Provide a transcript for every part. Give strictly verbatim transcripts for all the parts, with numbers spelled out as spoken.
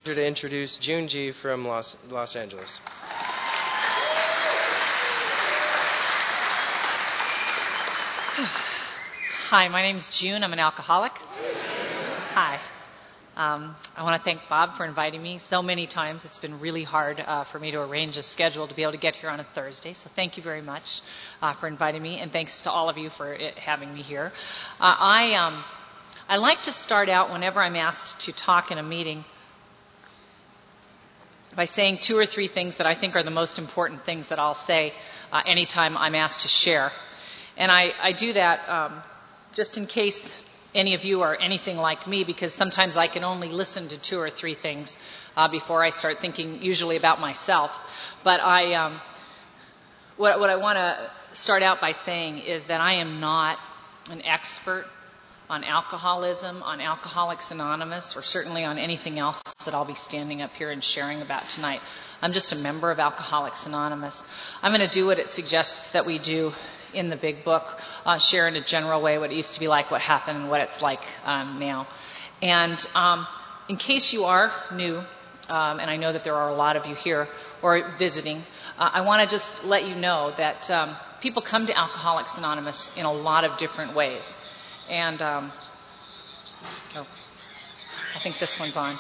to introduce June G. from Los, Los Angeles. Hi, my name's June. I'm an alcoholic. Hi. Um, I want to thank Bob for inviting me so many times. It's been really hard uh, for me to arrange a schedule to be able to get here on a Thursday. So thank you very much uh, for inviting me, and thanks to all of you for it, having me here. Uh, I um, I like to start out whenever I'm asked to talk in a meeting by saying two or three things that I think are the most important things that I'll say uh, anytime I'm asked to share. And I, I do that um, just in case any of you are anything like me, because sometimes I can only listen to two or three things uh, before I start thinking usually about myself. But I, um, what, what I want to start out by saying is that I am not an expert on alcoholism, on Alcoholics Anonymous, or certainly on anything else that I'll be standing up here and sharing about tonight. I'm just a member of Alcoholics Anonymous. I'm going to do what it suggests that we do in the big book, uh, share in a general way what it used to be like, what happened, and what it's like um, now. And um, in case you are new, um, and I know that there are a lot of you here or visiting, uh, I want to just let you know that um, people come to Alcoholics Anonymous in a lot of different ways. And um, oh, I think this one's on.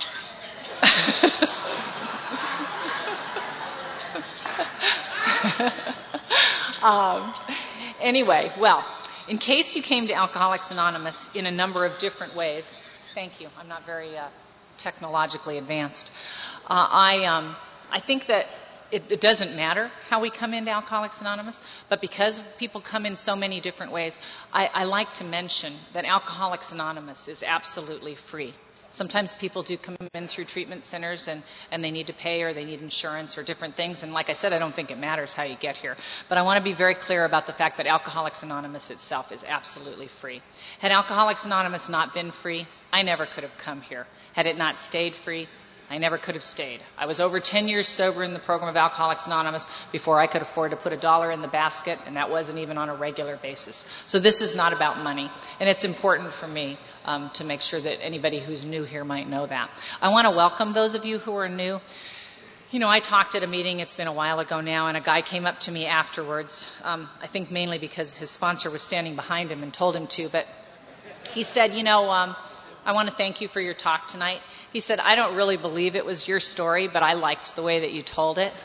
um, anyway, well, in case you came to Alcoholics Anonymous in a number of different ways, thank you. I'm not very uh, technologically advanced. Uh, I um, I think that It, it doesn't matter how we come into Alcoholics Anonymous, but because people come in so many different ways, I, I like to mention that Alcoholics Anonymous is absolutely free. Sometimes people do come in through treatment centers and, and they need to pay or they need insurance or different things. And like I said, I don't think it matters how you get here. But I want to be very clear about the fact that Alcoholics Anonymous itself is absolutely free. Had Alcoholics Anonymous not been free, I never could have come here. Had it not stayed free, I never could have stayed. I was over ten years sober in the program of Alcoholics Anonymous before I could afford to put a dollar in the basket, and that wasn't even on a regular basis. So this is not about money, and it's important for me um, to make sure that anybody who's new here might know that. I want to welcome those of you who are new. You know, I talked at a meeting, it's been a while ago now, and a guy came up to me afterwards, um, I think mainly because his sponsor was standing behind him and told him to, but he said, you know, um, I want to thank you for your talk tonight. He said, I don't really believe it was your story, but I liked the way that you told it.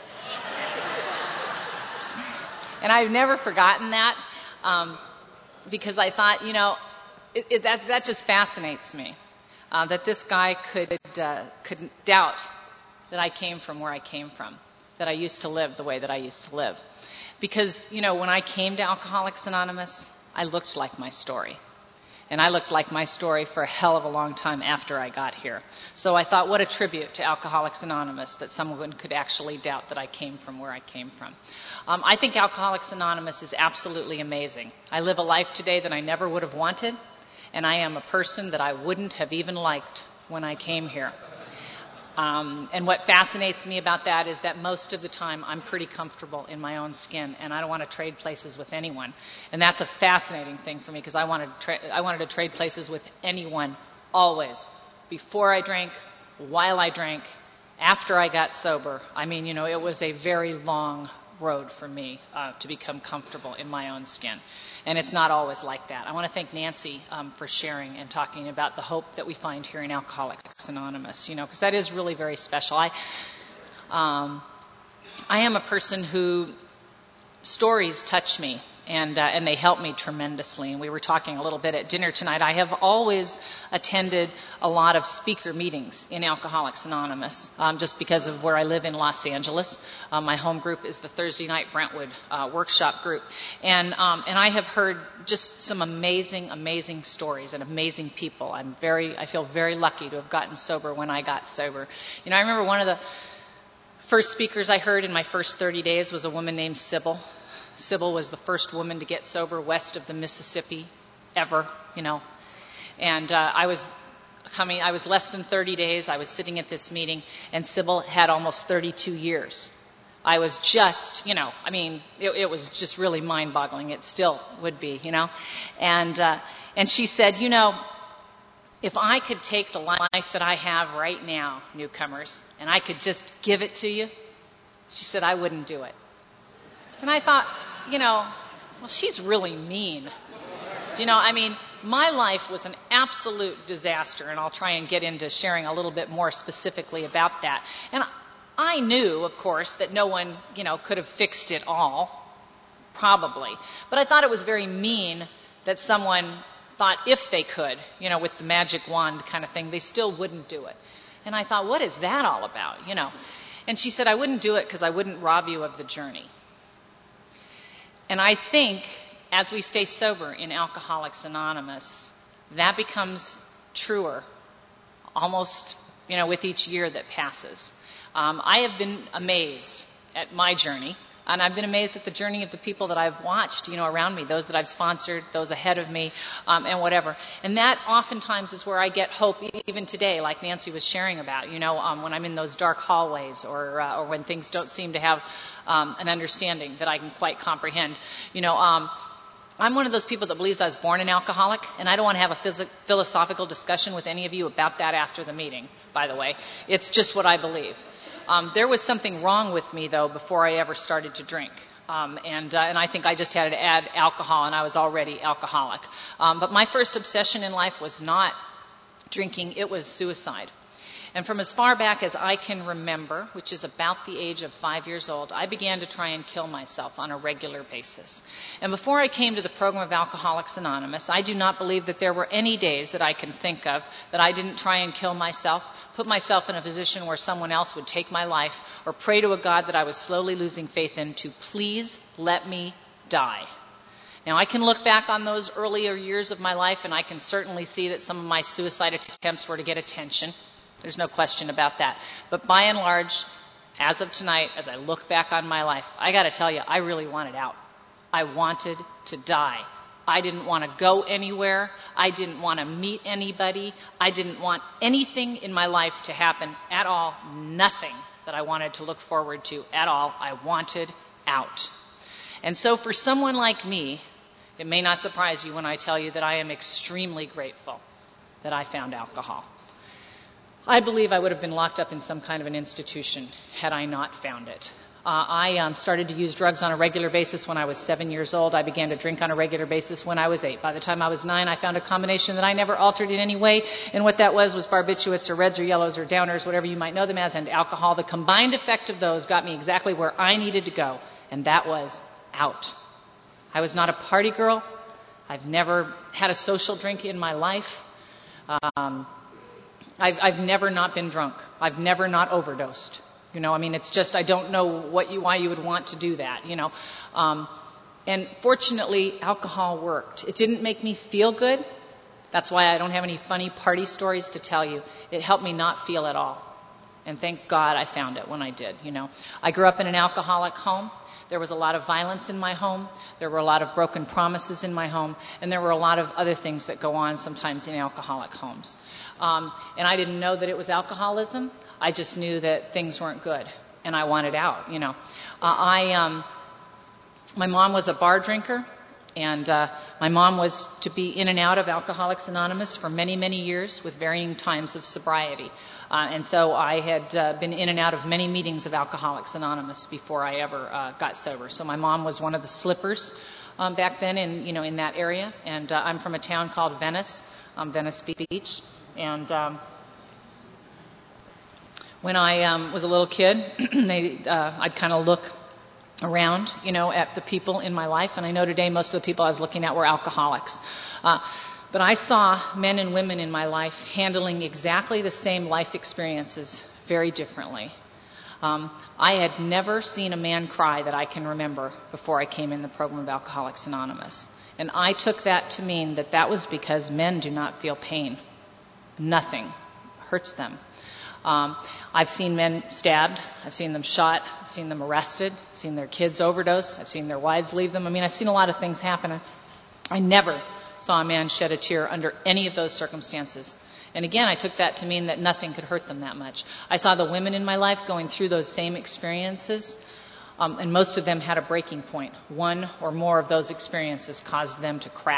And I've never forgotten that um, because I thought, you know, it, it, that, that just fascinates me, uh, that this guy could, uh, could doubt that I came from where I came from, that I used to live the way that I used to live. Because, you know, when I came to Alcoholics Anonymous, I looked like my story. And I looked like my story for a hell of a long time after I got here. So I thought, what a tribute to Alcoholics Anonymous that someone could actually doubt that I came from where I came from. Um, I think Alcoholics Anonymous is absolutely amazing. I live a life today that I never would have wanted, and I am a person that I wouldn't have even liked when I came here. Um, and what fascinates me about that is that most of the time I'm pretty comfortable in my own skin, and I don't want to trade places with anyone. And that's a fascinating thing for me because I wanted to tra- I wanted to trade places with anyone always, before I drank, while I drank, after I got sober. I mean, you know, it was a very long road for me uh, to become comfortable in my own skin. And it's not always like that. I want to thank Nancy um, for sharing and talking about the hope that we find here in Alcoholics Anonymous, you know, because that is really very special. I, um, I am a person who stories touch me. And, uh, and they help me tremendously. And we were talking a little bit at dinner tonight. I have always attended a lot of speaker meetings in Alcoholics Anonymous, um, just because of where I live in Los Angeles. Um, my home group is the Thursday night Brentwood uh, workshop group. And, um, and I have heard just some amazing, amazing stories and amazing people. I'm very, I feel very lucky to have gotten sober when I got sober. You know, I remember one of the first speakers I heard in my first thirty days was a woman named Sybil. Sybil was the first woman to get sober west of the Mississippi ever, you know. And uh, I was coming, I was less than thirty days. I was sitting at this meeting, and Sybil had almost thirty-two years. I was just, you know, I mean, it, it was just really mind-boggling. It still would be, you know. And uh, and she said, you know, if I could take the life that I have right now, newcomers, and I could just give it to you, she said, I wouldn't do it. And I thought, you know, well, she's really mean. You know, I mean, my life was an absolute disaster, and I'll try and get into sharing a little bit more specifically about that. And I knew, of course, that no one, you know, could have fixed it all, probably. But I thought it was very mean that someone thought if they could, you know, with the magic wand kind of thing, they still wouldn't do it. And I thought, what is that all about, you know? And she said, I wouldn't do it because I wouldn't rob you of the journey. And I think as we stay sober in Alcoholics Anonymous, that becomes truer almost, you know, with each year that passes. Um, I have been amazed at my journey, and I've been amazed at the journey of the people that I've watched, you know, around me, those that I've sponsored, those ahead of me, um, and whatever. And that oftentimes is where I get hope, even today, like Nancy was sharing about, you know, um, when I'm in those dark hallways or uh, or when things don't seem to have um, an understanding that I can quite comprehend. You know, um, I'm one of those people that believes I was born an alcoholic, and I don't want to have a phys- philosophical discussion with any of you about that after the meeting, by the way. It's just what I believe. Um, there was something wrong with me, though, before I ever started to drink. Um, and, uh, and I think I just had to add alcohol, and I was already alcoholic. Um, but my first obsession in life was not drinking, it was suicide. And from as far back as I can remember, which is about the age of five years old, I began to try and kill myself on a regular basis. And before I came to the program of Alcoholics Anonymous, I do not believe that there were any days that I can think of that I didn't try and kill myself, put myself in a position where someone else would take my life, or pray to a God that I was slowly losing faith in to please let me die. Now, I can look back on those earlier years of my life, and I can certainly see that some of my suicide attempts were to get attention. There's no question about that. But by and large, as of tonight, as I look back on my life, I got to tell you, I really wanted out. I wanted to die. I didn't want to go anywhere. I didn't want to meet anybody. I didn't want anything in my life to happen at all. Nothing that I wanted to look forward to at all. I wanted out. And so for someone like me, it may not surprise you when I tell you that I am extremely grateful that I found alcohol. I believe I would have been locked up in some kind of an institution had I not found it. Uh, I um, started to use drugs on a regular basis when I was seven years old. I began to drink on a regular basis when I was eight. By the time I was nine, I found a combination that I never altered in any way, and what that was was barbiturates or reds or yellows or downers, whatever you might know them as, and alcohol. The combined effect of those got me exactly where I needed to go, and that was out. I was not a party girl. I've never had a social drink in my life. Um, I've, I've never not been drunk. I've never not overdosed. You know, I mean, it's just, I don't know what you, why you would want to do that, you know. Um, and fortunately, alcohol worked. It didn't make me feel good. That's why I don't have any funny party stories to tell you. It helped me not feel at all. And thank God I found it when I did, you know. I grew up in an alcoholic home. There was a lot of violence in my home. There were a lot of broken promises in my home. And there were a lot of other things that go on sometimes in alcoholic homes. Um, and I didn't know that it was alcoholism. I just knew that things weren't good. And I wanted out, you know. Uh, I, um, my mom was a bar drinker. And uh, my mom was to be in and out of Alcoholics Anonymous for many, many years with varying times of sobriety. Uh, and so I had uh, been in and out of many meetings of Alcoholics Anonymous before I ever uh, got sober. So my mom was one of the slippers um, back then in, you know, in that area. And uh, I'm from a town called Venice, um, Venice Beach. And um, when I um, was a little kid, they, uh, I'd kind of look around, you know, at the people in my life. And I know today most of the people I was looking at were alcoholics. Uh, but I saw men and women in my life handling exactly the same life experiences very differently. Um, I had never seen a man cry that I can remember before I came in the program of Alcoholics Anonymous. And I took that to mean that that was because men do not feel pain. Nothing hurts them. Um, I've seen men stabbed. I've seen them shot. I've seen them arrested. I've seen their kids overdose. I've seen their wives leave them. I mean, I've seen a lot of things happen. I never saw a man shed a tear under any of those circumstances. And again, I took that to mean that nothing could hurt them that much. I saw the women in my life going through those same experiences, um, and most of them had a breaking point. One or more of those experiences caused them to crack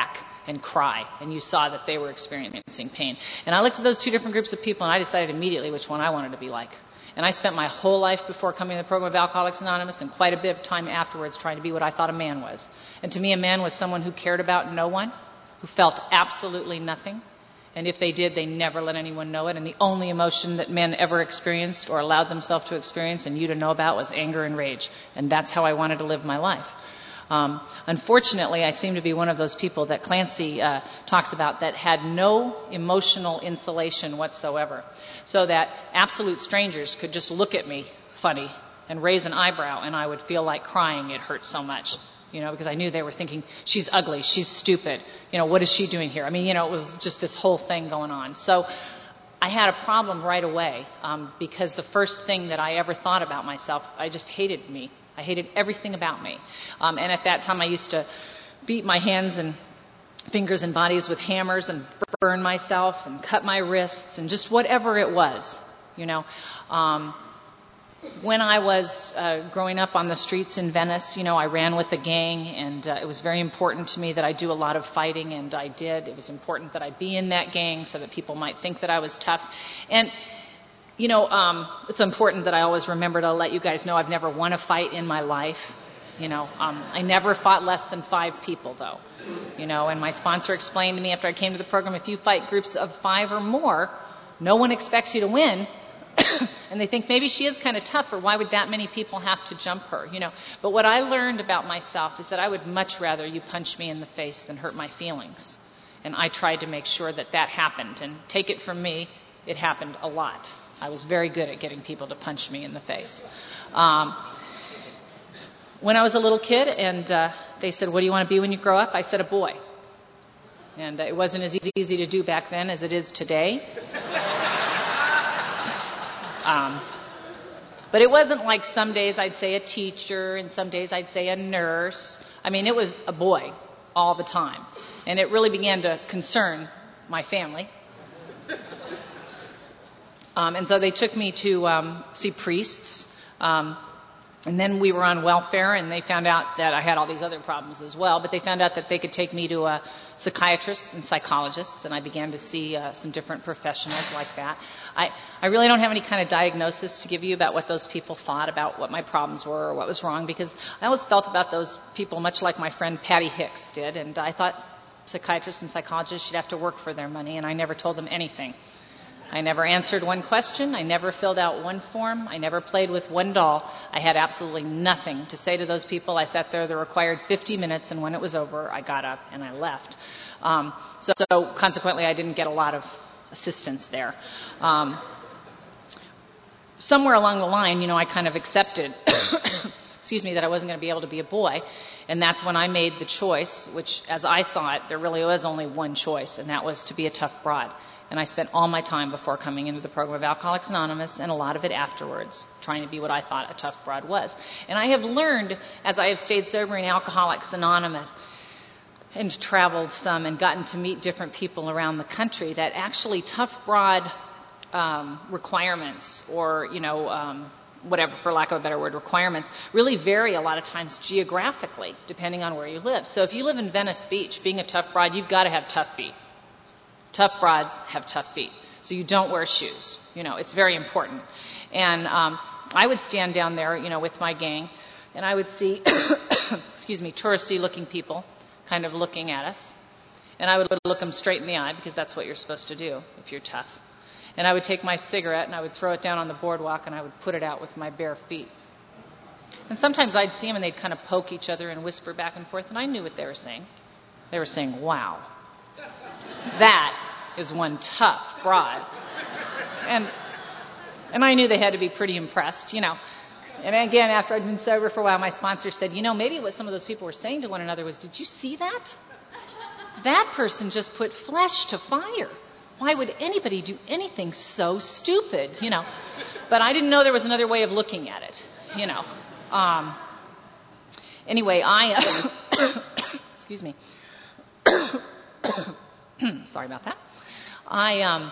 and cry, and you saw that they were experiencing pain. And I looked at those two different groups of people, and I decided immediately which one I wanted to be like. And I spent my whole life before coming to the program of Alcoholics Anonymous and quite a bit of time afterwards trying to be what I thought a man was. And to me, a man was someone who cared about no one, who felt absolutely nothing. And if they did, they never let anyone know it. And the only emotion that men ever experienced or allowed themselves to experience and you to know about was anger and rage. And that's how I wanted to live my life. Um, unfortunately, I seem to be one of those people that Clancy uh, talks about that had no emotional insulation whatsoever. So that absolute strangers could just look at me funny and raise an eyebrow, and I would feel like crying. It hurt so much, you know, because I knew they were thinking, she's ugly, she's stupid, you know, what is she doing here? I mean, you know, it was just this whole thing going on. So I had a problem right away um, because the first thing that I ever thought about myself, I just hated me. I hated everything about me. Um, and at that time, I used to beat my hands and fingers and bodies with hammers and burn myself and cut my wrists and just whatever it was, you know. Um, when I was uh, growing up on the streets in Venice, you know, I ran with a gang, and uh, it was very important to me that I do a lot of fighting, and I did. It was important that I be in that gang so that people might think that I was tough. And You know, um, it's important that I always remember to let you guys know I've never won a fight in my life. You know, um, I never fought less than five people, though. You know, and my sponsor explained to me after I came to the program, if you fight groups of five or more, no one expects you to win. And they think maybe she is kind of tough, or why would that many people have to jump her, you know. But what I learned about myself is that I would much rather you punch me in the face than hurt my feelings. And I tried to make sure that that happened. And take it from me, it happened a lot. I was very good at getting people to punch me in the face. Um, when I was a little kid and uh, they said, what do you want to be when you grow up? I said, a boy. And uh, it wasn't as easy to do back then as it is today. um, but it wasn't like some days I'd say a teacher and some days I'd say a nurse. I mean, it was a boy all the time. And it really began to concern my family. Um, and so they took me to um, see priests, um, and then we were on welfare, and they found out that I had all these other problems as well, but they found out that they could take me to uh, psychiatrists and psychologists, and I began to see uh, some different professionals like that. I, I really don't have any kind of diagnosis to give you about what those people thought about what my problems were or what was wrong, because I always felt about those people much like my friend Patty Hicks did, and I thought psychiatrists and psychologists should have to work for their money, and I never told them anything. I never answered one question. I never filled out one form. I never played with one doll. I had absolutely nothing to say to those people. I sat there the required fifty minutes, and when it was over, I got up and I left. Um, so, so consequently, I didn't get a lot of assistance there. Um, somewhere along the line, you know, I kind of accepted, excuse me, that I wasn't going to be able to be a boy. And that's when I made the choice, which, as I saw it, there really was only one choice, and that was to be a tough broad. And I spent all my time before coming into the program of Alcoholics Anonymous and a lot of it afterwards trying to be what I thought a tough broad was. And I have learned, as I have stayed sober in Alcoholics Anonymous and traveled some and gotten to meet different people around the country, that actually tough broad um, requirements or, you know, um, whatever, for lack of a better word, requirements really vary a lot of times geographically depending on where you live. So if you live in Venice Beach, being a tough broad, you've got to have tough feet. Tough broads have tough feet. So you don't wear shoes. You know, it's very important. And um, I would stand down there, you know, with my gang, and I would see, excuse me, touristy-looking people kind of looking at us. And I would look them straight in the eye, because that's what you're supposed to do if you're tough. And I would take my cigarette, and I would throw it down on the boardwalk, and I would put it out with my bare feet. And sometimes I'd see them, and they'd kind of poke each other and whisper back and forth, and I knew what they were saying. They were saying, wow. That is one tough broad. And and I knew they had to be pretty impressed, you know. And again, after I'd been sober for a while, my sponsor said, you know, maybe what some of those people were saying to one another was, did you see that? That person just put flesh to fire. Why would anybody do anything so stupid, you know? But I didn't know there was another way of looking at it, you know. Um, anyway, I, uh, excuse me. Sorry about that. I um,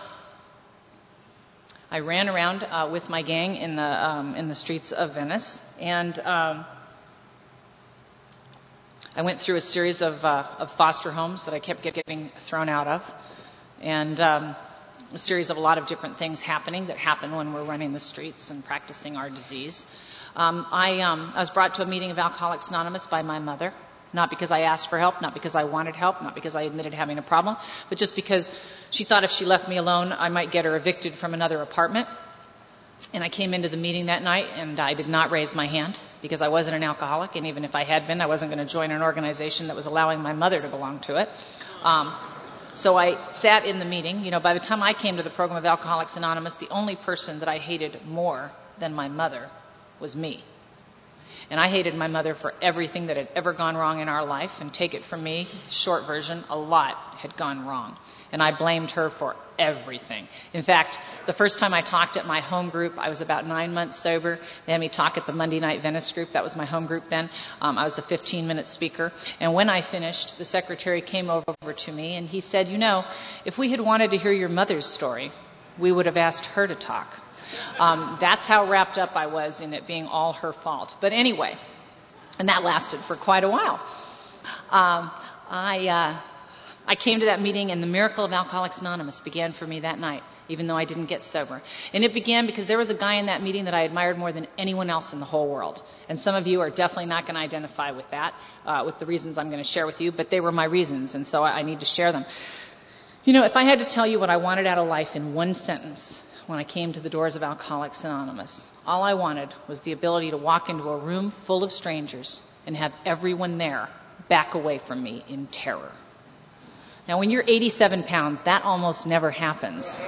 I ran around uh, with my gang in the um, in the streets of Venice, and um, I went through a series of, uh, of foster homes that I kept getting thrown out of, and um, a series of a lot of different things happening that happen when we're running the streets and practicing our disease. Um, I, um, I was brought to a meeting of Alcoholics Anonymous by my mother, not because I asked for help, not because I wanted help, not because I admitted having a problem, but just because she thought if she left me alone, I might get her evicted from another apartment. And I came into the meeting that night, and I did not raise my hand because I wasn't an alcoholic, and even if I had been, I wasn't going to join an organization that was allowing my mother to belong to it. Um, so I sat in the meeting. You know, by the time I came to the program of Alcoholics Anonymous, the only person that I hated more than my mother was me. And I hated my mother for everything that had ever gone wrong in our life, and take it from me, short version, a lot had gone wrong. And I blamed her for everything. In fact, the first time I talked at my home group, I was about nine months sober. They had me talk at the Monday Night Venice group. That was my home group then. Um, I was the fifteen-minute speaker. And when I finished, the secretary came over to me, and he said, you know, if we had wanted to hear your mother's story, we would have asked her to talk. Um, that's how wrapped up I was in it being all her fault. But anyway, and that lasted for quite a while. Um, I... Uh, I came to that meeting, and the miracle of Alcoholics Anonymous began for me that night, even though I didn't get sober. And it began because there was a guy in that meeting that I admired more than anyone else in the whole world. And some of you are definitely not going to identify with that, uh, with the reasons I'm going to share with you, but they were my reasons, and so I, I need to share them. You know, if I had to tell you what I wanted out of life in one sentence when I came to the doors of Alcoholics Anonymous, all I wanted was the ability to walk into a room full of strangers and have everyone there back away from me in terror. Now, when you're eighty-seven pounds, that almost never happens.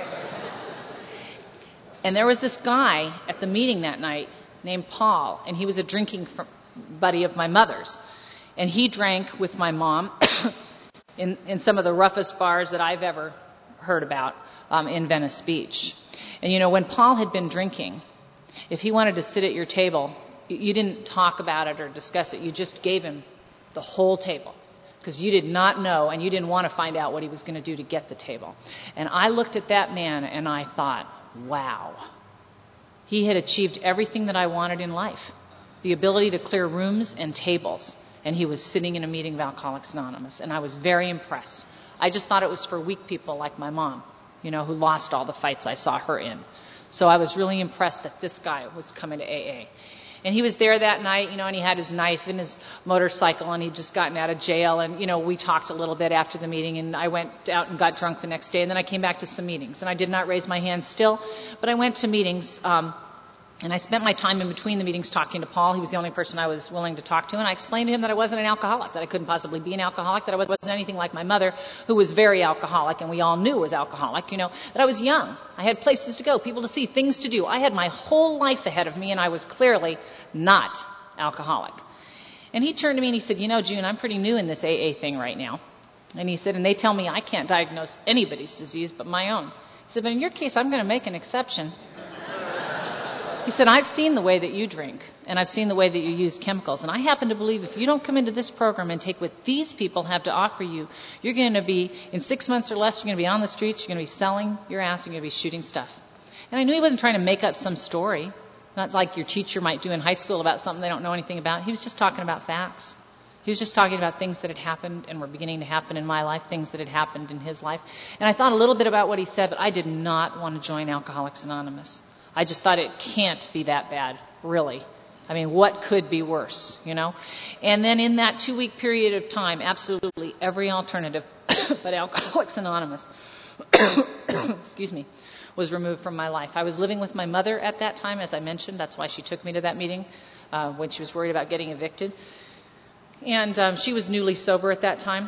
And there was this guy at the meeting that night named Paul, and he was a drinking buddy of my mother's. And he drank with my mom in, in some of the roughest bars that I've ever heard about um, in Venice Beach. And, you know, when Paul had been drinking, if he wanted to sit at your table, you didn't talk about it or discuss it. You just gave him the whole table, because you did not know and you didn't want to find out what he was going to do to get the table. And I looked at that man and I thought, wow, he had achieved everything that I wanted in life, the ability to clear rooms and tables. And he was sitting in a meeting of Alcoholics Anonymous, and I was very impressed. I just thought it was for weak people like my mom, you know, who lost all the fights I saw her in. So I was really impressed that this guy was coming to A A. And he was there that night, you know, and he had his knife and his motorcycle, and he'd just gotten out of jail. And, you know, we talked a little bit after the meeting, and I went out and got drunk the next day. And then I came back to some meetings. And I did not raise my hand still, but I went to meetings. Um, and I spent my time in between the meetings talking to Paul. He was the only person I was willing to talk to. And I explained to him that I wasn't an alcoholic, that I couldn't possibly be an alcoholic, that I wasn't anything like my mother, who was very alcoholic, and we all knew was alcoholic, you know, that I was young. I had places to go, people to see, things to do. I had my whole life ahead of me, and I was clearly not alcoholic. And he turned to me and he said, you know, June, I'm pretty new in this A A thing right now. And he said, and they tell me I can't diagnose anybody's disease but my own. He said, but in your case, I'm going to make an exception. He said, I've seen the way that you drink, and I've seen the way that you use chemicals, and I happen to believe if you don't come into this program and take what these people have to offer you, you're going to be, in six months or less, you're going to be on the streets, you're going to be selling your ass, you're going to be shooting stuff. And I knew he wasn't trying to make up some story, not like your teacher might do in high school about something they don't know anything about. He was just talking about facts. He was just talking about things that had happened and were beginning to happen in my life, things that had happened in his life. And I thought a little bit about what he said, but I did not want to join Alcoholics Anonymous. I just thought it can't be that bad, really. I mean, what could be worse, you know? And then in that two-week period of time, absolutely every alternative but Alcoholics Anonymous, excuse me, was removed from my life. I was living with my mother at that time, as I mentioned. That's why she took me to that meeting uh, when she was worried about getting evicted. And um, she was newly sober at that time.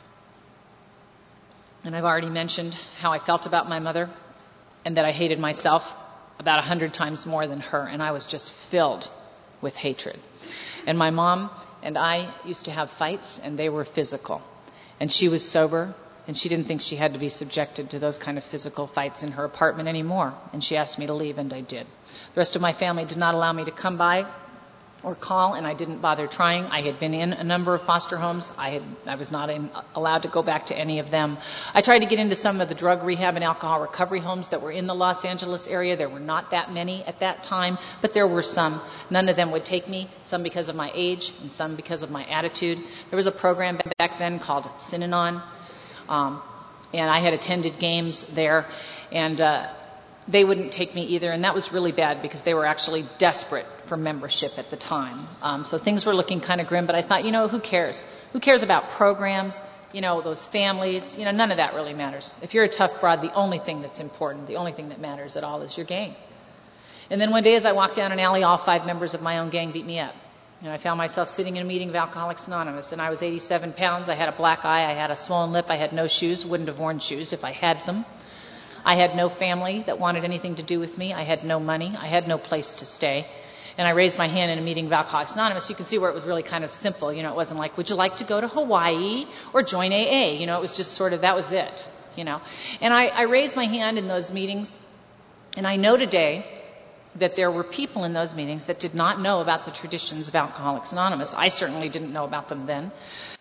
And I've already mentioned how I felt about my mother and that I hated myself about a hundred times more than her, and I was just filled with hatred. And my mom and I used to have fights, and they were physical. And she was sober, and she didn't think she had to be subjected to those kind of physical fights in her apartment anymore. And she asked me to leave, and I did. The rest of my family did not allow me to come by or call, and I didn't bother trying. I had been in a number of foster homes. I had I was not in, allowed to go back to any of them. I tried to get into some of the drug rehab and alcohol recovery homes that were in the Los Angeles area. There were not that many at that time, but there were some. None of them would take me, some because of my age and some because of my attitude. There was a program back then called Synanon, um, and I had attended games there, and uh they wouldn't take me either, and that was really bad because they were actually desperate for membership at the time. Um, so things were looking kind of grim, but I thought, you know, who cares? Who cares about programs, you know, those families? You know, none of that really matters. If you're a tough broad, the only thing that's important, the only thing that matters at all is your gang. And then one day as I walked down an alley, all five members of my own gang beat me up. And I found myself sitting in a meeting of Alcoholics Anonymous, and I was eighty-seven pounds. I had a black eye. I had a swollen lip. I had no shoes. Wouldn't have worn shoes if I had them. I had no family that wanted anything to do with me. I had no money. I had no place to stay. And I raised my hand in a meeting of Alcoholics Anonymous. You can see where it was really kind of simple. You know, it wasn't like, would you like to go to Hawaii or join A A? You know, it was just sort of, that was it, you know. And I, I raised my hand in those meetings, and I know today that there were people in those meetings that did not know about the traditions of Alcoholics Anonymous. I certainly didn't know about them then.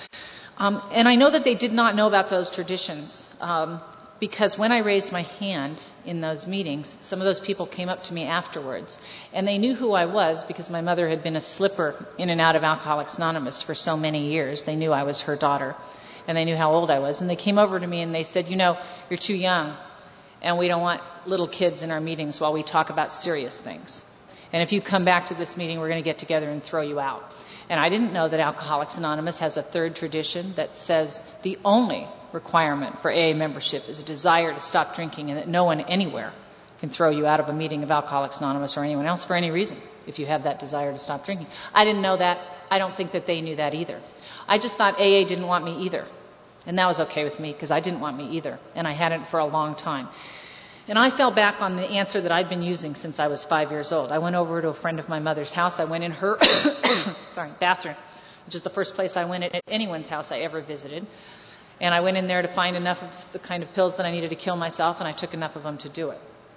Um, and I know that they did not know about those traditions. Um, Because when I raised my hand in those meetings, some of those people came up to me afterwards, and they knew who I was because my mother had been a slipper in and out of Alcoholics Anonymous for so many years. They knew I was her daughter, and they knew how old I was. And they came over to me and they said, you know, you're too young, and we don't want little kids in our meetings while we talk about serious things. And if you come back to this meeting, we're going to get together and throw you out. And I didn't know that Alcoholics Anonymous has a third tradition that says the only requirement for A A membership is a desire to stop drinking, and that no one anywhere can throw you out of a meeting of Alcoholics Anonymous or anyone else for any reason if you have that desire to stop drinking. I didn't know that. I don't think that they knew that either. I just thought A A didn't want me either. And that was okay with me because I didn't want me either. And I hadn't for a long time. And I fell back on the answer that I'd been using since I was five years old. I went over to a friend of my mother's house. I went in her sorry, bathroom, which is the first place I went at anyone's house I ever visited. And I went in there to find enough of the kind of pills that I needed to kill myself, and I took enough of them to do it.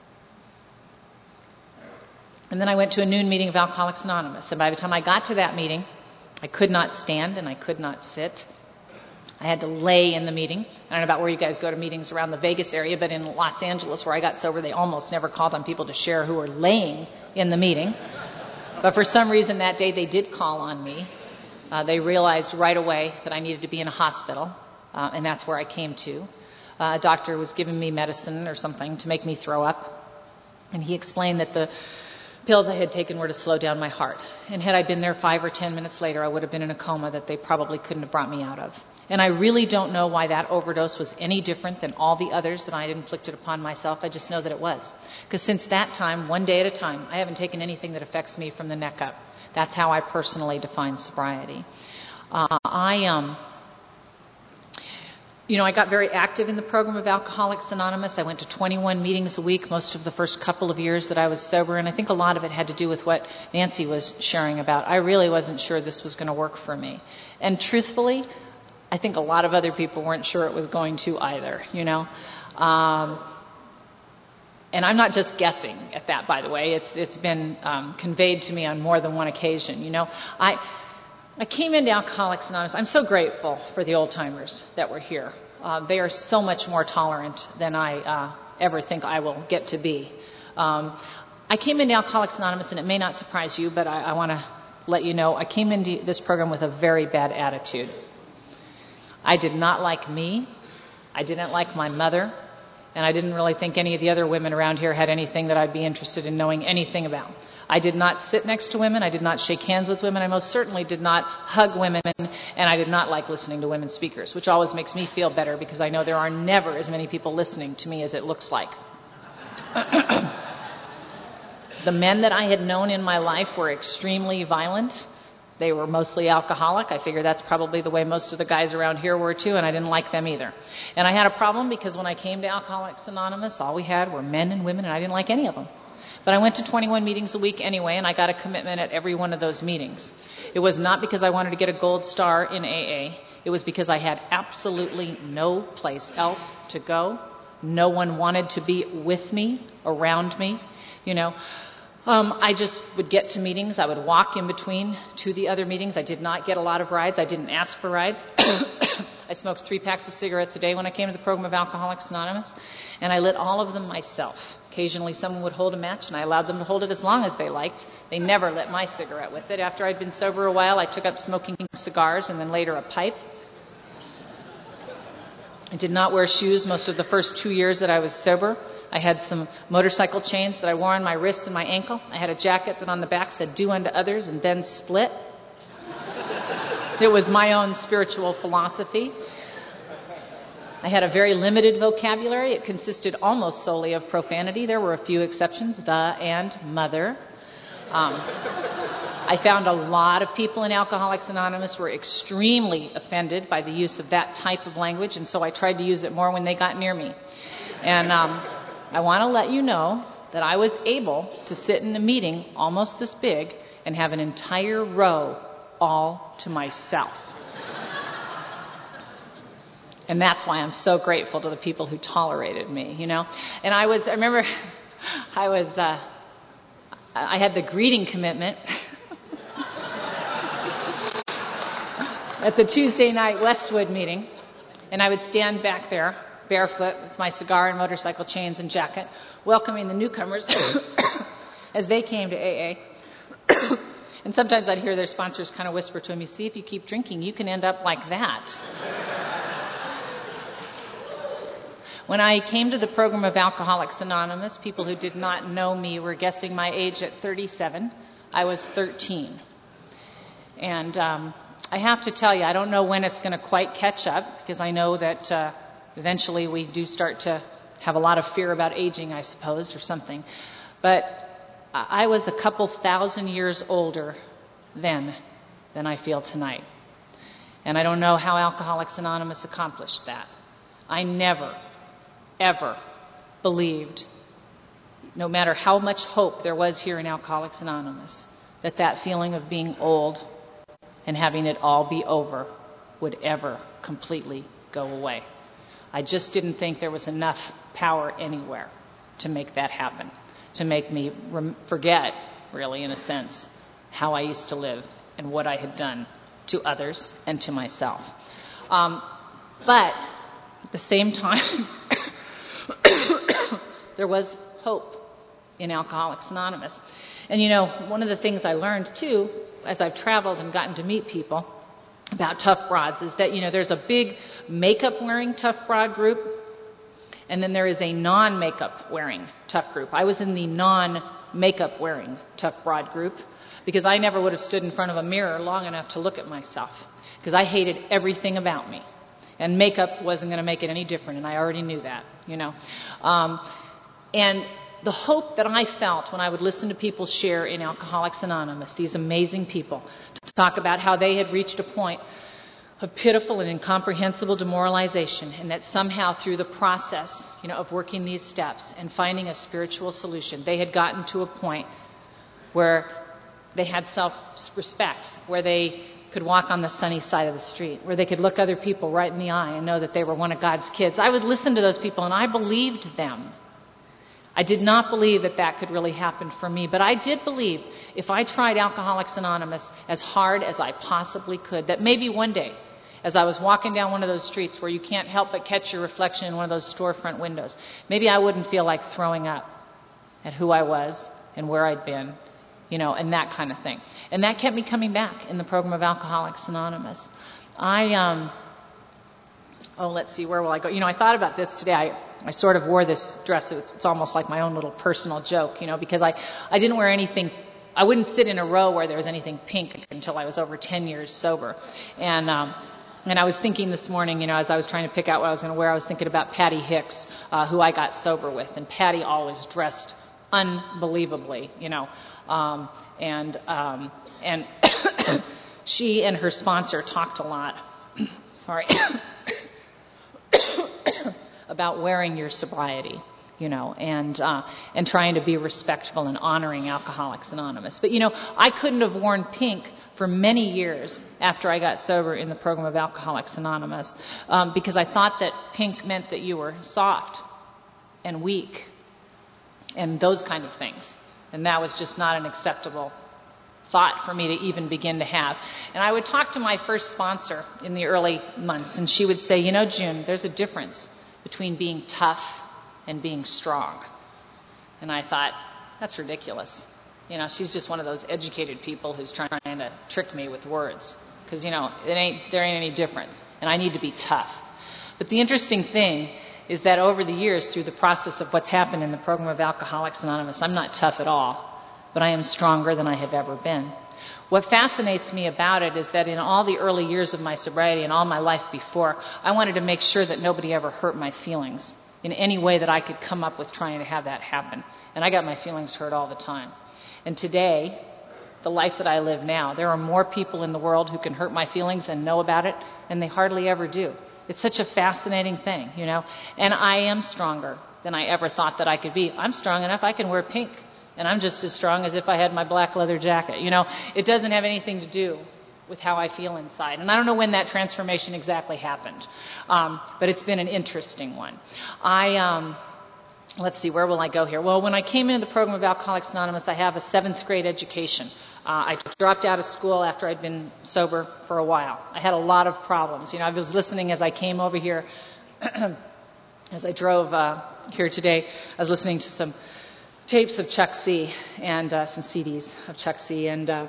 And then I went to a noon meeting of Alcoholics Anonymous. And by the time I got to that meeting, I could not stand and I could not sit. I had to lay in the meeting. I don't know about where you guys go to meetings around the Vegas area, but in Los Angeles, where I got sober, they almost never called on people to share who were laying in the meeting. But for some reason that day, they did call on me. Uh, they realized right away that I needed to be in a hospital. Uh, and that's where I came to. Uh, a doctor was giving me medicine or something to make me throw up. And he explained that the pills I had taken were to slow down my heart. And had I been there five or ten minutes later, I would have been in a coma that they probably couldn't have brought me out of. And I really don't know why that overdose was any different than all the others that I had inflicted upon myself. I just know that it was. Because since that time, one day at a time, I haven't taken anything that affects me from the neck up. That's how I personally define sobriety. Uh, I, um... You know, I got very active in the program of Alcoholics Anonymous. I went to twenty-one meetings a week most of the first couple of years that I was sober, and I think a lot of it had to do with what Nancy was sharing about. I really wasn't sure this was going to work for me. And truthfully, I think a lot of other people weren't sure it was going to either, you know. Um, and I'm not just guessing at that, by the way. It's It's been um, conveyed to me on more than one occasion, you know. I... I came into Alcoholics Anonymous. I'm so grateful for the old-timers that were here. Uh, they are so much more tolerant than I uh, ever think I will get to be. Um, I came into Alcoholics Anonymous, and it may not surprise you, but I, I want to let you know, I came into this program with a very bad attitude. I did not like me. I didn't like my mother. And I didn't really think any of the other women around here had anything that I'd be interested in knowing anything about. I did not sit next to women. I did not shake hands with women. I most certainly did not hug women. And I did not like listening to women speakers, which always makes me feel better because I know there are never as many people listening to me as it looks like. The men that I had known in my life were extremely violent. They were mostly alcoholic. I figure that's probably the way most of the guys around here were too, and I didn't like them either. And I had a problem because when I came to Alcoholics Anonymous, all we had were men and women, and I didn't like any of them. But I went to twenty-one meetings a week anyway, and I got a commitment at every one of those meetings. It was not because I wanted to get a gold star in A A. It was because I had absolutely no place else to go. No one wanted to be with me, around me, you know. Um, I just would get to meetings. I would walk in between to the other meetings. I did not get a lot of rides. I didn't ask for rides. I smoked three packs of cigarettes a day when I came to the program of Alcoholics Anonymous, and I lit all of them myself. Occasionally someone would hold a match, and I allowed them to hold it as long as they liked. They never lit my cigarette with it. After I'd been sober a while, I took up smoking cigars and then later a pipe. I did not wear shoes most of the first two years that I was sober. I had some motorcycle chains that I wore on my wrist and my ankle. I had a jacket that on the back said, "Do unto others and then split." It was my own spiritual philosophy. I had a very limited vocabulary. It consisted almost solely of profanity. There were a few exceptions, the and mother. Um, I found a lot of people in Alcoholics Anonymous were extremely offended by the use of that type of language, and so I tried to use it more when they got near me. And um, I want to let you know that I was able to sit in a meeting almost this big and have an entire row all to myself. And that's why I'm so grateful to the people who tolerated me, you know. And I was, I remember, I was, uh, I had the greeting commitment at the Tuesday night Westwood meeting, and I would stand back there, barefoot, with my cigar and motorcycle chains and jacket, welcoming the newcomers as they came to A A. And sometimes I'd hear their sponsors kind of whisper to them, "You see, if you keep drinking, you can end up like that." When I came to the program of Alcoholics Anonymous, people who did not know me were guessing my age at thirty-seven. I was thirteen. And um, I have to tell you, I don't know when it's going to quite catch up, because I know that uh, eventually we do start to have a lot of fear about aging, I suppose, or something. But I was a couple thousand years older then than I feel tonight. And I don't know how Alcoholics Anonymous accomplished that. I never, ever believed, no matter how much hope there was here in Alcoholics Anonymous, that that feeling of being old and having it all be over would ever completely go away. I just didn't think there was enough power anywhere to make that happen, to make me rem- forget, really, in a sense, how I used to live and what I had done to others and to myself. Um, but at the same time, there was hope in Alcoholics Anonymous. And, you know, one of the things I learned, too, as I've traveled and gotten to meet people about Tough Broads, is that, you know, there's a big makeup-wearing Tough Broad group, and then there is a non-makeup-wearing Tough group. I was in the non-makeup-wearing Tough Broad group because I never would have stood in front of a mirror long enough to look at myself, because I hated everything about me. And makeup wasn't going to make it any different, and I already knew that, you know. Um, and the hope that I felt when I would listen to people share in Alcoholics Anonymous, these amazing people, to talk about how they had reached a point of pitiful and incomprehensible demoralization, and that somehow through the process, you know, of working these steps and finding a spiritual solution, they had gotten to a point where they had self-respect, where they could walk on the sunny side of the street, where they could look other people right in the eye and know that they were one of God's kids. I would listen to those people, and I believed them. I did not believe that that could really happen for me, but I did believe if I tried Alcoholics Anonymous as hard as I possibly could, that maybe one day, as I was walking down one of those streets where you can't help but catch your reflection in one of those storefront windows, maybe I wouldn't feel like throwing up at who I was and where I'd been, you know, and that kind of thing. And that kept me coming back in the program of Alcoholics Anonymous. I, um, oh, let's see, where will I go? You know, I thought about this today. I, I sort of wore this dress. It's, it's almost like my own little personal joke, you know, because I, I didn't wear anything. I wouldn't sit in a row where there was anything pink until I was over ten years sober. And, um, and I was thinking this morning, you know, as I was trying to pick out what I was going to wear, I was thinking about Patty Hicks, uh, who I got sober with. And Patty always dressed unbelievably, you know, um, and, um, and she and her sponsor talked a lot. Sorry. about wearing your sobriety, you know, and uh, and trying to be respectful and honoring Alcoholics Anonymous. But, you know, I couldn't have worn pink for many years after I got sober in the program of Alcoholics Anonymous um, because I thought that pink meant that you were soft and weak and those kind of things. And that was just not an acceptable thought for me to even begin to have. And I would talk to my first sponsor in the early months, and she would say, you know, June, there's a difference between being tough and being strong. And I thought, that's ridiculous. You know, she's just one of those educated people who's trying to trick me with words. Because, you know, it ain't, there ain't any difference. And I need to be tough. But the interesting thing is that over the years, through the process of what's happened in the program of Alcoholics Anonymous, I'm not tough at all, but I am stronger than I have ever been. What fascinates me about it is that in all the early years of my sobriety and all my life before, I wanted to make sure that nobody ever hurt my feelings in any way that I could come up with trying to have that happen. And I got my feelings hurt all the time. And today, the life that I live now, there are more people in the world who can hurt my feelings and know about it, and they hardly ever do. It's such a fascinating thing, you know. And I am stronger than I ever thought that I could be. I'm strong enough I can wear pink, and I'm just as strong as if I had my black leather jacket. You know, it doesn't have anything to do with how I feel inside. And I don't know when that transformation exactly happened, um, but it's been an interesting one. I... Um, Let's see, where will I go here? Well, when I came into the program of Alcoholics Anonymous, I have a seventh grade education. Uh, I dropped out of school after I'd been sober for a while. I had a lot of problems. You know, I was listening as I came over here, as I drove uh, here today, I was listening to some tapes of Chuck C. and uh, some C Ds of Chuck C. And uh,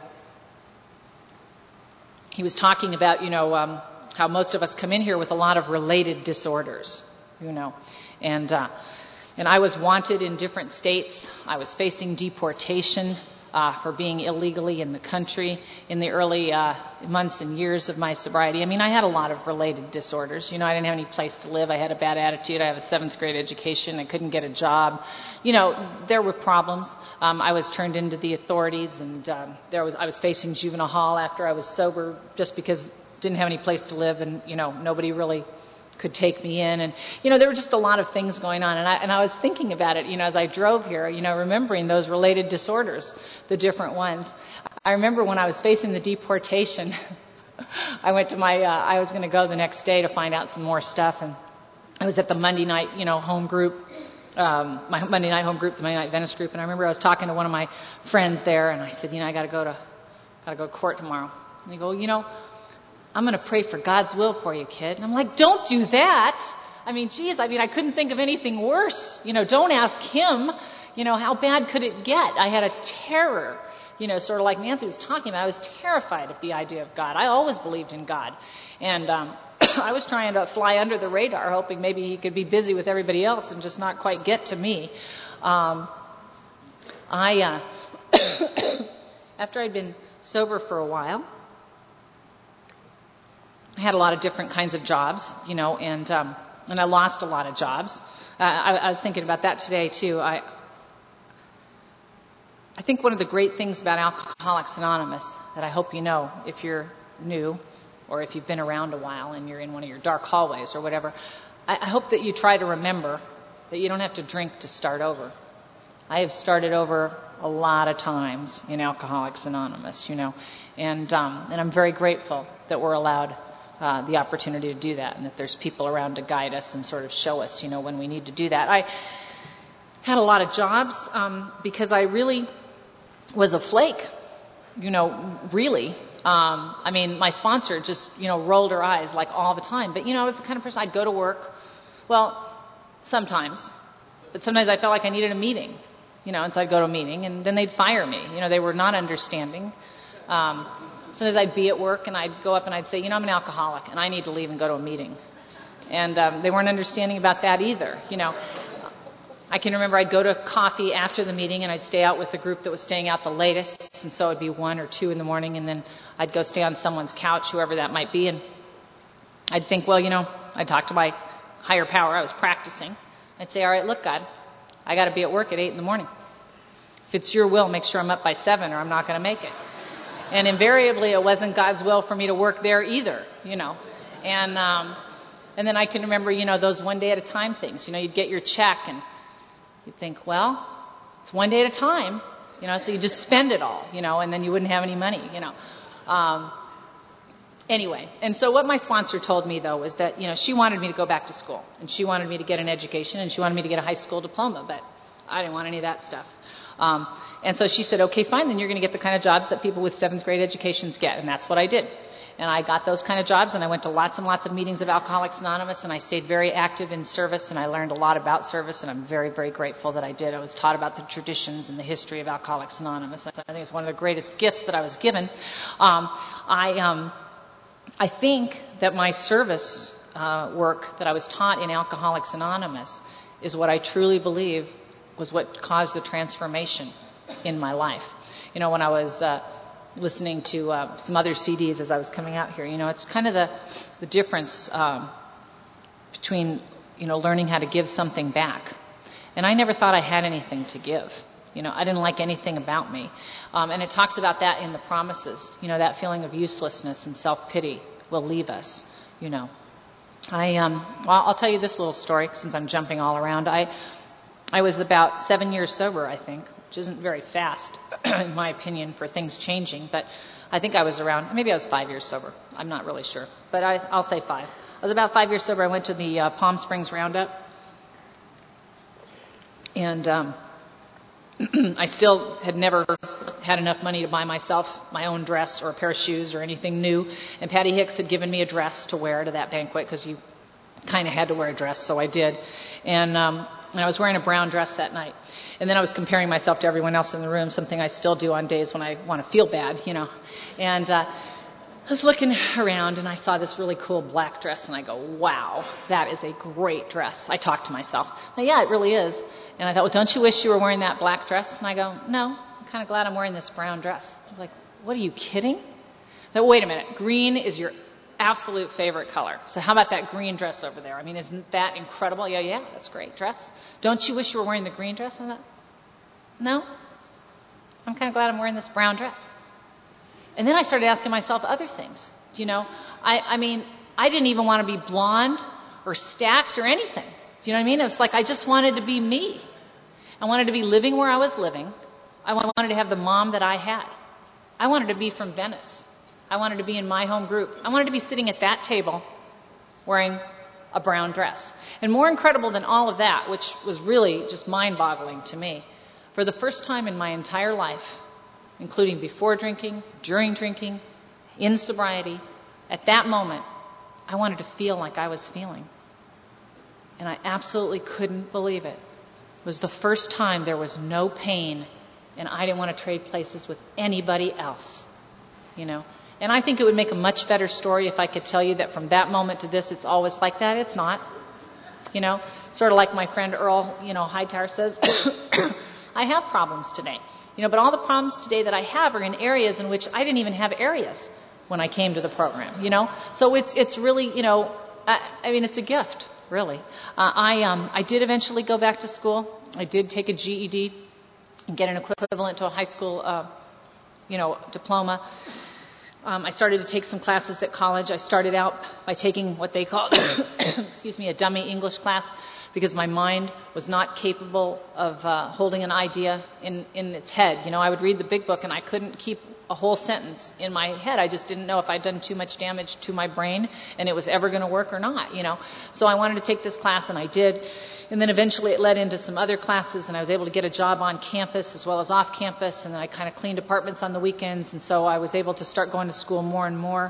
he was talking about, you know, um, how most of us come in here with a lot of related disorders, you know, and... Uh, And I was wanted in different states. I was facing deportation uh, for being illegally in the country in the early uh, months and years of my sobriety. I mean, I had a lot of related disorders. You know, I didn't have any place to live. I had a bad attitude. I have a seventh grade education. I couldn't get a job. You know, there were problems. Um, I was turned into the authorities, and um, there was I was facing juvenile hall after I was sober just because I didn't have any place to live, and, you know, nobody really could take me in. And, you know, there were just a lot of things going on. And I, and I was thinking about it, you know, as I drove here, you know, remembering those related disorders, the different ones. I remember when I was facing the deportation, I went to my, uh, I was going to go the next day to find out some more stuff. And I was at the Monday night, you know, home group, um, my Monday night home group, the Monday night Venice group. And I remember I was talking to one of my friends there, and I said, you know, I got to go to, got to go to court tomorrow. And they go, you know, I'm going to pray for God's will for you, kid. And I'm like, don't do that. I mean, geez, I mean, I couldn't think of anything worse. You know, don't ask him. You know, how bad could it get? I had a terror, you know, sort of like Nancy was talking about. I was terrified of the idea of God. I always believed in God. And um, I was trying to fly under the radar, hoping maybe he could be busy with everybody else and just not quite get to me. Um, I, uh, after I'd been sober for a while, I had a lot of different kinds of jobs, you know, and um, and I lost a lot of jobs. Uh, I, I was thinking about that today too. I I think one of the great things about Alcoholics Anonymous that I hope you know if you're new or if you've been around a while and you're in one of your dark hallways or whatever, I, I hope that you try to remember that you don't have to drink to start over. I have started over a lot of times in Alcoholics Anonymous, you know, and um, and I'm very grateful that we're allowed Uh, the opportunity to do that, and that there's people around to guide us and sort of show us, you know, when we need to do that. I had a lot of jobs um, because I really was a flake, you know, really. Um, I mean, my sponsor just, you know, rolled her eyes like all the time. But, you know, I was the kind of person, I'd go to work. Well, sometimes. But sometimes I felt like I needed a meeting, you know, and so I'd go to a meeting, and then they'd fire me. You know, they were not understanding. Um Sometimes I'd be at work and I'd go up and I'd say, you know, I'm an alcoholic and I need to leave and go to a meeting. And um, they weren't understanding about that either, you know. I can remember I'd go to coffee after the meeting and I'd stay out with the group that was staying out the latest. And so it'd be one or two in the morning, and then I'd go stay on someone's couch, whoever that might be. And I'd think, well, you know, I'd talk to my higher power. I was practicing. I'd say, all right, look, God, I got to be at work at eight in the morning. If it's your will, make sure I'm up by seven or I'm not going to make it. And invariably, it wasn't God's will for me to work there either, you know. And um, and then I can remember, you know, those one day at a time things. You know, you'd get your check and you'd think, well, it's one day at a time, you know, so you just spend it all, you know, and then you wouldn't have any money, you know. Um, anyway, and so what my sponsor told me, though, was that, you know, she wanted me to go back to school, and she wanted me to get an education, and she wanted me to get a high school diploma, but I didn't want any of that stuff. Um, and so she said, okay, fine, then you're going to get the kind of jobs that people with seventh grade educations get. And that's what I did. And I got those kind of jobs, and I went to lots and lots of meetings of Alcoholics Anonymous, and I stayed very active in service, and I learned a lot about service, and I'm very, very grateful that I did. I was taught about the traditions and the history of Alcoholics Anonymous. I think it's one of the greatest gifts that I was given. Um, I, um, I think that my service uh, work that I was taught in Alcoholics Anonymous is what I truly believe was what caused the transformation in my life. You know, when I was uh, listening to uh, some other C Ds as I was coming out here, you know, it's kind of the, the difference um, between, you know, learning how to give something back. And I never thought I had anything to give. You know, I didn't like anything about me. Um, and it talks about that in the promises. You know, that feeling of uselessness and self-pity will leave us, you know. I, um, well, I'll tell you this little story since I'm jumping all around. I, I was about seven years sober, I think, which isn't very fast, in my opinion, for things changing. But I think I was around, maybe I was five years sober. I'm not really sure. But I, I'll say five. I was about five years sober. I went to the uh, Palm Springs Roundup. And um, I still had never had enough money to buy myself my own dress or a pair of shoes or anything new. And Patty Hicks had given me a dress to wear to that banquet because you kind of had to wear a dress, so I did. And, um, and I was wearing a brown dress that night. And then I was comparing myself to everyone else in the room, something I still do on days when I want to feel bad, you know. And uh, I was looking around, and I saw this really cool black dress, and I go, wow, that is a great dress. I talked to myself. Now, yeah, it really is. And I thought, well, don't you wish you were wearing that black dress? And I go, no, I'm kind of glad I'm wearing this brown dress. I was like, what, are you kidding? Now, wait a minute. Green is your absolute favorite color. So how about that green dress over there? I mean, isn't that incredible? Yeah, yeah, that's a great dress. Don't you wish you were wearing the green dress? I thought, no, I'm kind of glad I'm wearing this brown dress. And then I started asking myself other things. You know, I, I mean, I didn't even want to be blonde or stacked or anything. You know what I mean? It was like I just wanted to be me. I wanted to be living where I was living. I wanted to have the mom that I had. I wanted to be from Venice. I wanted to be in my home group. I wanted to be sitting at that table wearing a brown dress. And more incredible than all of that, which was really just mind-boggling to me, for the first time in my entire life, including before drinking, during drinking, in sobriety, at that moment, I wanted to feel like I was feeling. And I absolutely couldn't believe it. It was the first time there was no pain, and I didn't want to trade places with anybody else, you know. And I think it would make a much better story if I could tell you that from that moment to this, it's always like that. It's not. You know, sort of like my friend Earl, you know, Hightower says, I have problems today. You know, but all the problems today that I have are in areas in which I didn't even have areas when I came to the program, you know. So it's it's really, you know, I, I mean, it's a gift, really. Uh, I um I did eventually go back to school. I did take a G E D and get an equivalent to a high school, uh, you know, diploma. Um, I started to take some classes at college. I started out by taking what they called, excuse me, a dummy English class because my mind was not capable of uh, holding an idea in, in its head. You know, I would read the big book and I couldn't keep a whole sentence in my head. I just didn't know if I'd done too much damage to my brain and it was ever going to work or not, you know. So I wanted to take this class and I did. And then eventually it led into some other classes and I was able to get a job on campus as well as off campus, and then I kind of cleaned apartments on the weekends, and so I was able to start going to school more and more.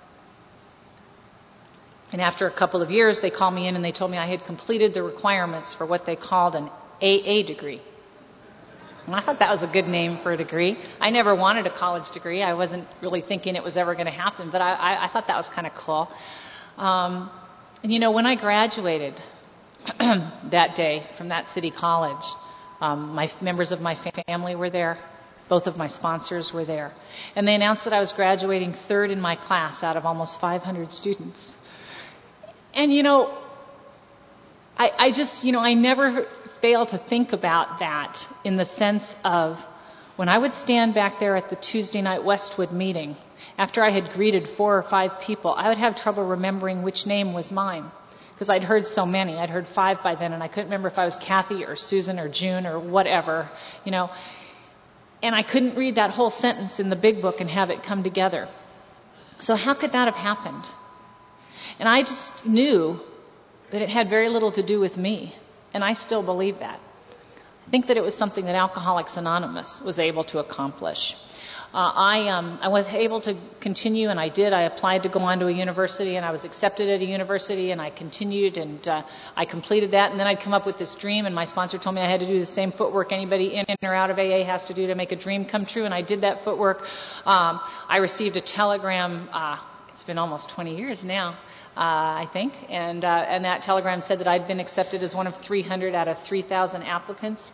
And after a couple of years, they called me in and they told me I had completed the requirements for what they called an A A degree. And I thought that was a good name for a degree. I never wanted a college degree. I wasn't really thinking it was ever going to happen, but I, I, I thought that was kind of cool. Um, and you know, when I graduated that day from that city college, um, my members of my family were there. Both of my sponsors were there. And they announced that I was graduating third in my class out of almost five hundred students. And, you know, I, I just, you know, I never fail to think about that in the sense of when I would stand back there at the Tuesday night Westwood meeting, after I had greeted four or five people, I would have trouble remembering which name was mine. Because I'd heard so many. I'd heard five by then, and I couldn't remember if I was Kathy or Susan or June or whatever, you know. And I couldn't read that whole sentence in the big book and have it come together. So how could that have happened? And I just knew that it had very little to do with me, and I still believe that. think that it was something that Alcoholics Anonymous was able to accomplish. Uh, I, um, I was able to continue, and I did. I applied to go on to a university, and I was accepted at a university, and I continued, and uh, I completed that. And then I'd come up with this dream, and my sponsor told me I had to do the same footwork anybody in or out of A A has to do to make a dream come true, and I did that footwork. Um, I received a telegram. Uh, it's been almost twenty years now, uh, I think, and uh, and that telegram said that I'd been accepted as one of three hundred out of three thousand applicants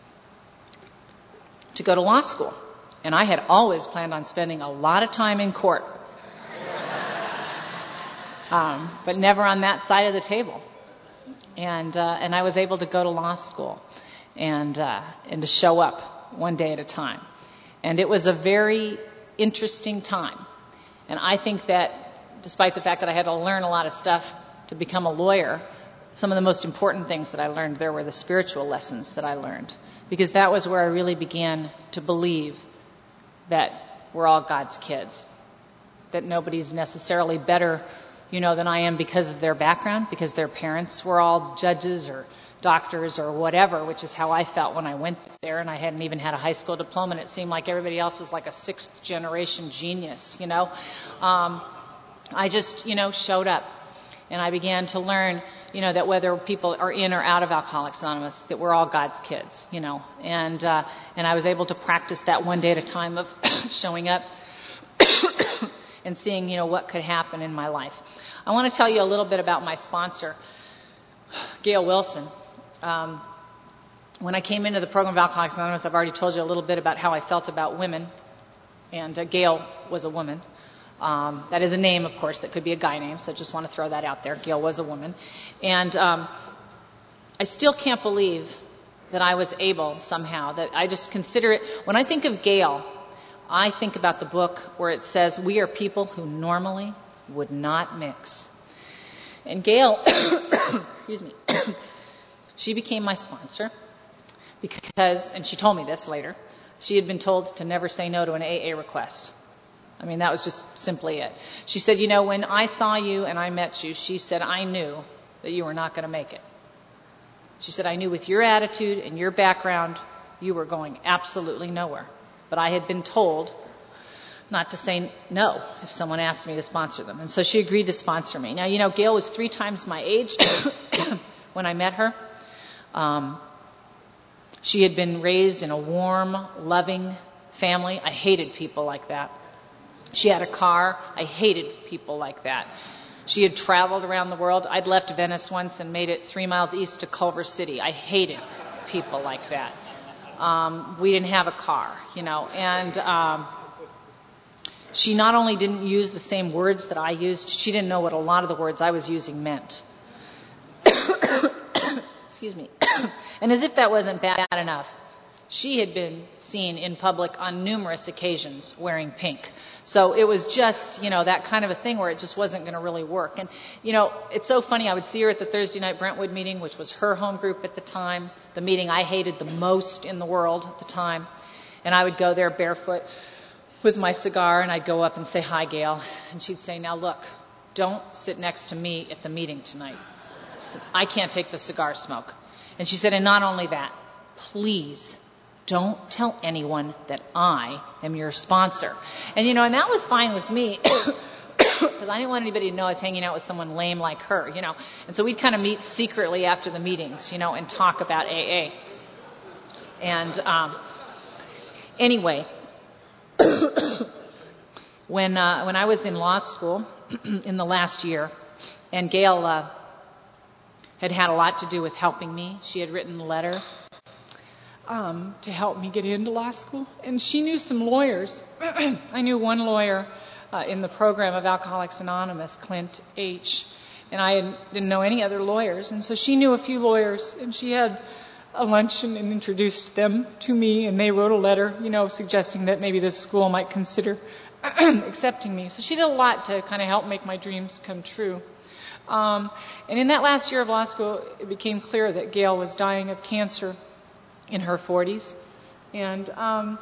to go to law school. And I had always planned on spending a lot of time in court, um, but never on that side of the table. And uh, and I was able to go to law school and uh, and to show up one day at a time. And it was a very interesting time. And I think that despite the fact that I had to learn a lot of stuff to become a lawyer, some of the most important things that I learned there were the spiritual lessons that I learned, because that was where I really began to believe that we're all God's kids, that nobody's necessarily better, you know, than I am because of their background, because their parents were all judges or doctors or whatever, which is how I felt when I went there, and I hadn't even had a high school diploma, and it seemed like everybody else was like a sixth generation genius, you know. Um, I just, you know, showed up. And I began to learn, you know, that whether people are in or out of Alcoholics Anonymous, that we're all God's kids, you know. And uh, and I was able to practice that one day at a time of showing up and seeing, you know, what could happen in my life. I want to tell you a little bit about my sponsor, Gail Wilson. Um, when I came into the program of Alcoholics Anonymous, I've already told you a little bit about how I felt about women. And uh, Gail was a woman. Um, that is a name, of course, that could be a guy name, so I just want to throw that out there. Gail was a woman. And um, I still can't believe that I was able somehow, that I just consider it, when I think of Gail, I think about the book where it says, we are people who normally would not mix. And Gail, excuse me, she became my sponsor because, and she told me this later, she had been told to never say no to an A A request. I mean, that was just simply it. She said, you know, when I saw you and I met you, she said, I knew that you were not going to make it. She said, I knew with your attitude and your background, you were going absolutely nowhere. But I had been told not to say no if someone asked me to sponsor them. And so she agreed to sponsor me. Now, you know, Gail was three times my age when I met her. Um, she had been raised in a warm, loving family. I hated people like that. She had a car. I hated people like that. She had traveled around the world. I'd left Venice once and made it three miles east to Culver City. I hated people like that. Um, we didn't have a car, you know, and um, she not only didn't use the same words that I used, she didn't know what a lot of the words I was using meant. Excuse me. And as if that wasn't bad enough, she had been seen in public on numerous occasions wearing pink. So it was just, you know, that kind of a thing where it just wasn't going to really work. And, you know, it's so funny. I would see her at the Thursday night Brentwood meeting, which was her home group at the time, the meeting I hated the most in the world at the time. And I would go there barefoot with my cigar, and I'd go up and say, hi, Gail. And she'd say, now, look, don't sit next to me at the meeting tonight. She said, I can't take the cigar smoke. And she said, and not only that, please don't tell anyone that I am your sponsor. And, you know, and that was fine with me because I didn't want anybody to know I was hanging out with someone lame like her, you know. And so we'd kind of meet secretly after the meetings, you know, and talk about A A. And um, anyway, when uh, when I was in law school in the last year, and Gail uh, had had a lot to do with helping me. She had written a letter Um, to help me get into law school. And she knew some lawyers. I knew one lawyer uh, in the program of Alcoholics Anonymous, Clint H., and I had, didn't know any other lawyers. And so she knew a few lawyers, and she had a luncheon and introduced them to me, and they wrote a letter, you know, suggesting that maybe this school might consider accepting me. So she did a lot to kind of help make my dreams come true. Um, and in that last year of law school, it became clear that Gail was dying of cancer in her forties. And um,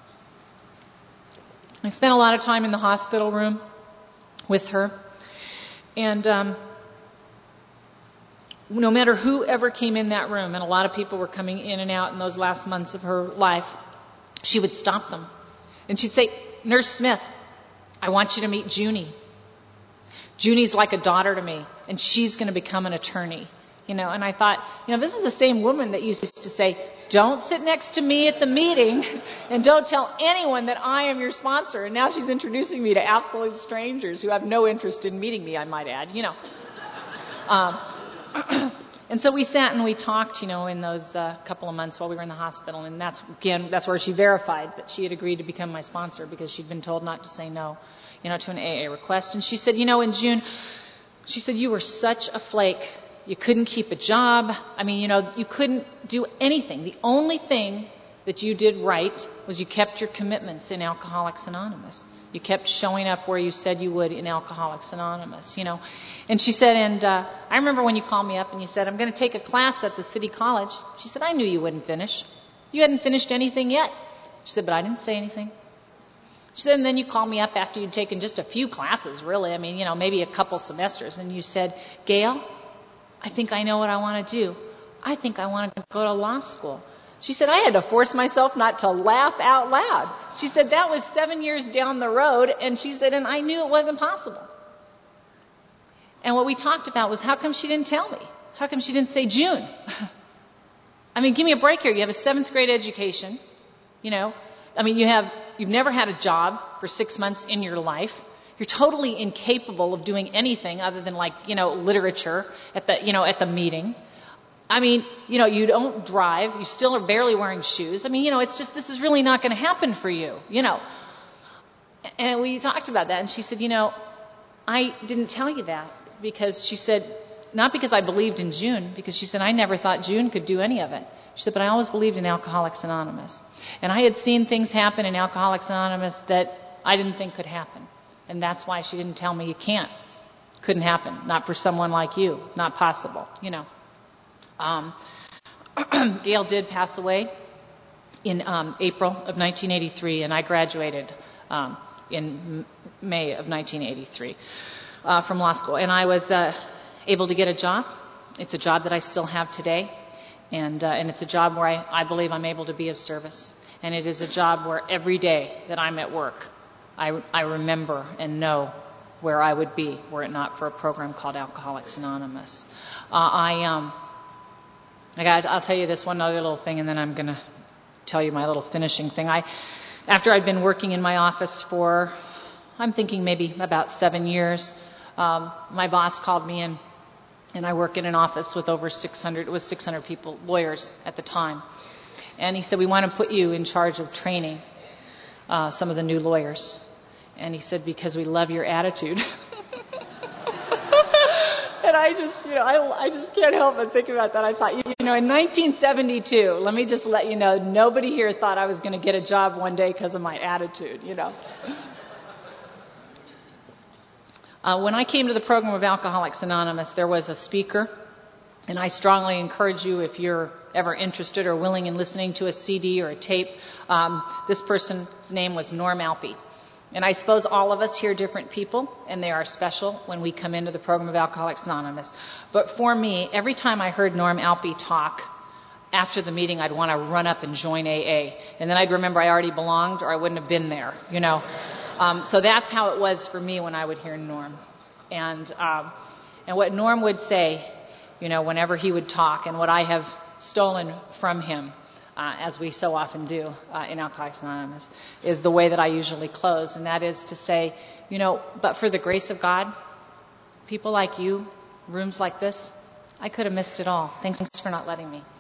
I spent a lot of time in the hospital room with her. And um, no matter who ever came in that room, and a lot of people were coming in and out in those last months of her life, she would stop them. And she'd say, Nurse Smith, I want you to meet Junie. Junie's like a daughter to me, and she's going to become an attorney. You know, and I thought, you know, this is the same woman that used to say, don't sit next to me at the meeting and don't tell anyone that I am your sponsor. And now she's introducing me to absolute strangers who have no interest in meeting me, I might add, you know. Um, and so we sat and we talked, you know, in those uh, couple of months while we were in the hospital. And that's, again, that's where she verified that she had agreed to become my sponsor because she'd been told not to say no, you know, to an A A request. And she said, you know, in June, she said, you were such a flake. You couldn't keep a job. I mean, you know, you couldn't do anything. The only thing that you did right was you kept your commitments in Alcoholics Anonymous. You kept showing up where you said you would in Alcoholics Anonymous, you know. And she said, and uh, I remember when you called me up and you said, I'm going to take a class at the City College. She said, I knew you wouldn't finish. You hadn't finished anything yet. She said, but I didn't say anything. She said, and then you called me up after you'd taken just a few classes, really. I mean, you know, maybe a couple semesters. And you said, Gail, I think I know what I want to do. I think I want to go to law school. She said, I had to force myself not to laugh out loud. She said, that was seven years down the road. And she said, and I knew it wasn't possible. And what we talked about was, how come she didn't tell me? How come she didn't say June? I mean, give me a break here. You have a seventh grade education. You know, I mean, you have, you've never had a job for six months in your life. You're totally incapable of doing anything other than, like, you know, literature at the, you know, at the meeting. I mean, you know, you don't drive. You still are barely wearing shoes. I mean, you know, it's just, this is really not going to happen for you, you know. And we talked about that, and she said, you know, I didn't tell you that because she said, not because I believed in June, because she said, I never thought June could do any of it. She said, but I always believed in Alcoholics Anonymous. And I had seen things happen in Alcoholics Anonymous that I didn't think could happen. And that's why she didn't tell me you can't. Couldn't happen. Not for someone like you. Not possible, you know. Um, Gail did pass away in um, April of nineteen eighty-three, and I graduated um, in May of nineteen eighty-three uh, from law school. And I was uh, able to get a job. It's a job that I still have today. And, uh, and it's a job where I, I believe I'm able to be of service. And it is a job where every day that I'm at work, I, I remember and know where I would be were it not for a program called Alcoholics Anonymous. Uh, I, um, I got, I'll tell you this one other little thing, and then I'm going to tell you my little finishing thing. I, after I'd been working in my office for, I'm thinking maybe about seven years, um, my boss called me in, and I work in an office with over six hundred, it was six hundred people, lawyers at the time. And he said, we want to put you in charge of training uh, some of the new lawyers. And he said, because we love your attitude. And I just, you know, I, I just can't help but think about that. I thought, you know, in nineteen seventy-two, let me just let you know, nobody here thought I was going to get a job one day because of my attitude, you know. Uh, when I came to the program of Alcoholics Anonymous, there was a speaker. And I strongly encourage you, if you're ever interested or willing in listening to a C D or a tape, um, this person's name was Norm Alpe. And I suppose all of us hear different people, and they are special when we come into the program of Alcoholics Anonymous. But for me, every time I heard Norm Alpe talk, after the meeting, I'd want to run up and join A A. And then I'd remember I already belonged or I wouldn't have been there, you know. Um, so that's how it was for me when I would hear Norm. And, um, and what Norm would say, you know, whenever he would talk, and what I have stolen from him, uh, as we so often do uh, in Alcoholics Anonymous, is the way that I usually close, and that is to say, you know, but for the grace of God, people like you, rooms like this, I could have missed it all. Thanks for not letting me.